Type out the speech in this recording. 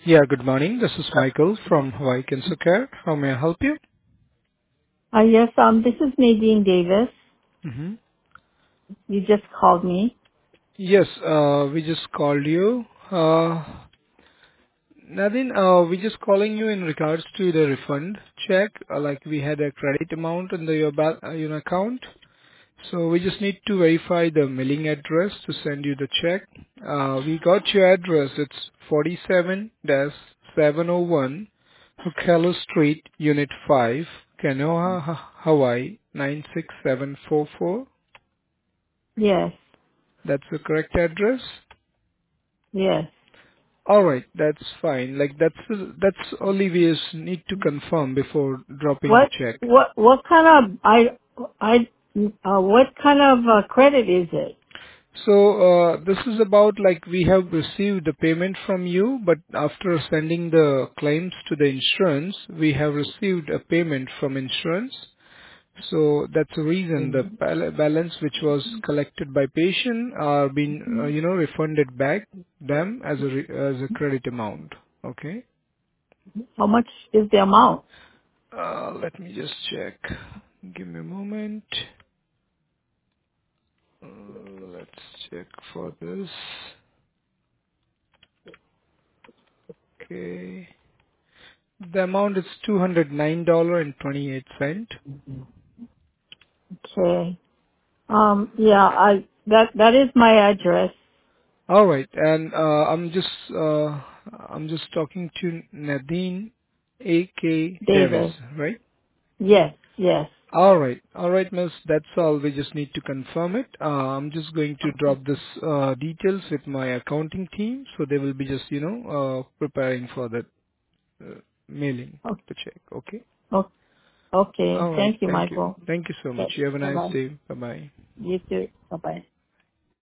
Yeah, good morning. This is Michael from Hawaii Cancer Care. How may I help you? Yes, this is Nadine Davis. hmm You just called me. Yes, we just called you. Nadine, we just calling you in regards to the refund check. Like we had a credit amount in your account. So we just need to verify the mailing address to send you the check. We got your address. It's 47-701 Hokkaido Street, Unit 5, Kanoha, Hawaii 96744. Yes, That's the correct address? yes. Alright, that's fine. Like that's only we just need to confirm before dropping the What check. what kind of what kind of credit is it? So this is about like we have received the payment from you, but after sending the claims to the insurance, we have received a payment from insurance. So that's the reason the balance which was collected by patient are being refunded back them as as a credit amount. Okay. How much is the amount? Let me just check. Give me a moment. Let's check for this. Okay. The amount is $209.28. Okay. Yeah, I that is my address, All right, and I'm just talking to Nadine A.K. Davis, Davis. right? Yes, yes. All right, miss. That's all. We just need to confirm it. I'm just going to drop this details with my accounting team, so they will be just preparing for the mailing Okay. the check. Okay. Okay. All right. Thank you, Thank you. Michael. Thank you so much. Okay. You have a Bye nice bye. day. Bye bye. You too. Bye bye.